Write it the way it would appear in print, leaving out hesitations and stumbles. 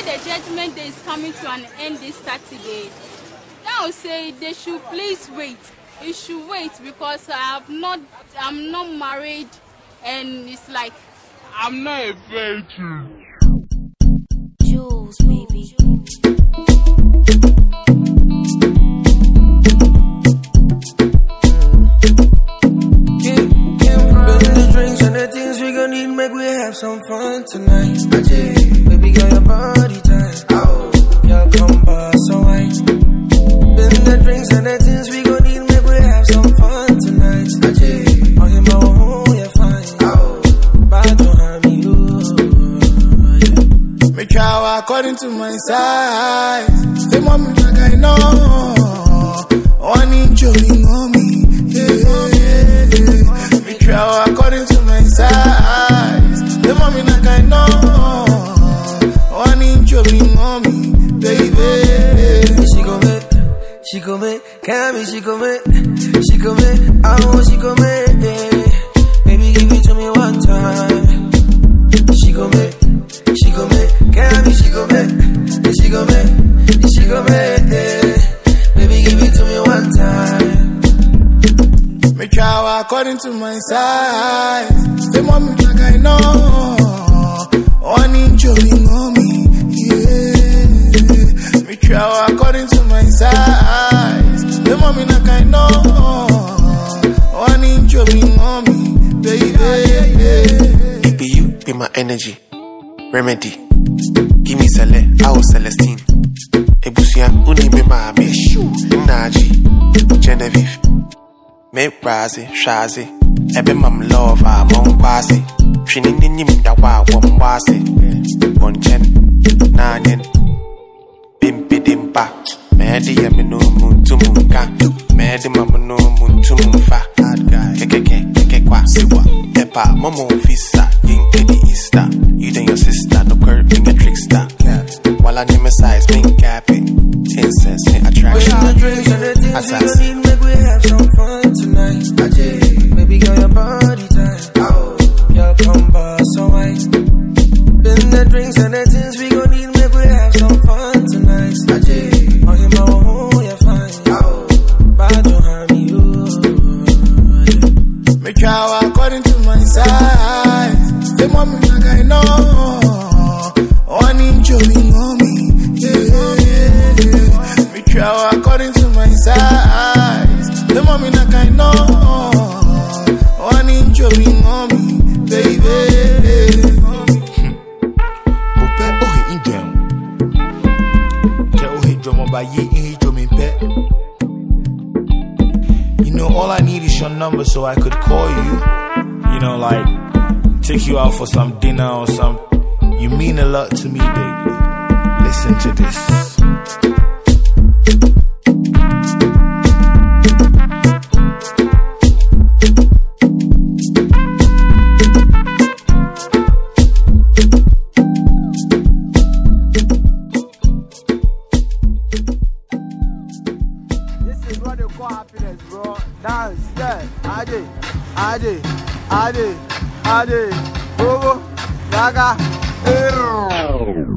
the judgment day is coming to an end this Saturday, I would say they should please wait. You should wait because I'm not married, and it's like I'm not a virgin. Jules, baby. Make we have some fun tonight. Baby girl, your body tight. Oh, girl, come by so wine. Been the drinks and the things we gon' need. Make we have some fun tonight. On him, oh, you're fine. Oh, bad to harm you. Yeah. Me try according to my size. Say, mommy, like I know. One inch of me on me. Yeah. Me try according to my size. The mommy like I know. One inch of me on me, baby. She come in, can't be, she come in, I want she come in, baby give it to me one time. She come in, can't be, she come in, baby give it to me one time. Me try according to my size. The mommy like I know. One inch of me on me, yeah. Me try according to my size. The mommy like I know. One inch of me on me, baby. It be you, be my energy, remedy. Give me Sele, I was Celestine. Ebusian, uni me my bish. Naji, Genevieve. Me Razi, Shazi. Ebe mam love, I'm on quasi. Trinin in him da wa wom wasi. Bonchen, Nanyan. Bimpi dimpa. Medi yemi no muntu munka. Medi mama no muntu munfa. Keke kwa siwa. Epa momo visa. Yinke di Easter. You and your sister, no curve, being a trickster. While I name a size, being cappy. Incense, attraction. Assassin. Make we have some fun tonight. Baby girl, your body tight. Oh, girl, come by so wine. Been the drinks and the things we gon' need. Make we have some fun tonight. On him, oh, you're fine. Oh, bad to harm you. Yeah. Me try according to my size. The mommy like I know. One inch of me on me. Yeah. Me try according to my size. The mommy like I know. One inch of me on me, baby. Ope ohe indem. Ke ohe dromo ba ye in dromi pe. You know, all I need is your number so I could call you. You know, like take you out for some dinner or some. You mean a lot to me, baby. Listen to this. Happiness, bro. Dance, yeah. Ade, Bobo, Yaga,